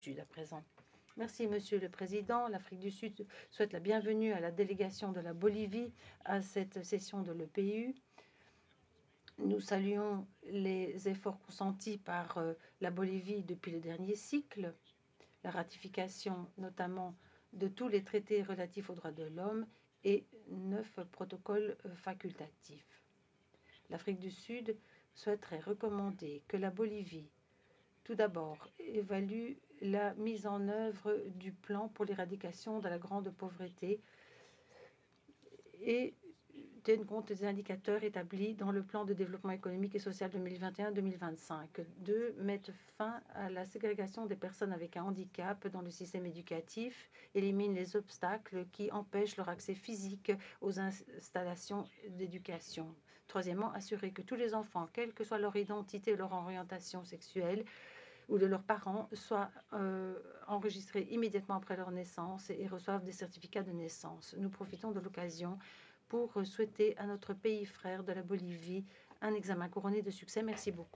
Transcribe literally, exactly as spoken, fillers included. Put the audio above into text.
Sud à présent. Merci, Monsieur le Président. L'Afrique du Sud souhaite la bienvenue à la délégation de la Bolivie à cette session de l'E P U. Nous saluons les efforts consentis par euh, la Bolivie depuis le dernier cycle, la ratification notamment de tous les traités relatifs aux droits de l'homme et neuf protocoles euh, facultatifs. L'Afrique du Sud souhaiterait recommander que la Bolivie tout d'abord, évalue la mise en œuvre du plan pour l'éradication de la grande pauvreté et tienne compte des indicateurs établis dans le plan de développement économique et social deux mille vingt et un deux mille vingt-cinq. Deux, mettre fin à la ségrégation des personnes avec un handicap dans le système éducatif, élimine les obstacles qui empêchent leur accès physique aux installations d'éducation. Troisièmement, assurer que tous les enfants, quelle que soit leur identité ou leur orientation sexuelle, ou de leurs parents soient euh, enregistrés immédiatement après leur naissance et reçoivent des certificats de naissance. Nous profitons de l'occasion pour souhaiter à notre pays frère de la Bolivie un examen couronné de succès. Merci beaucoup.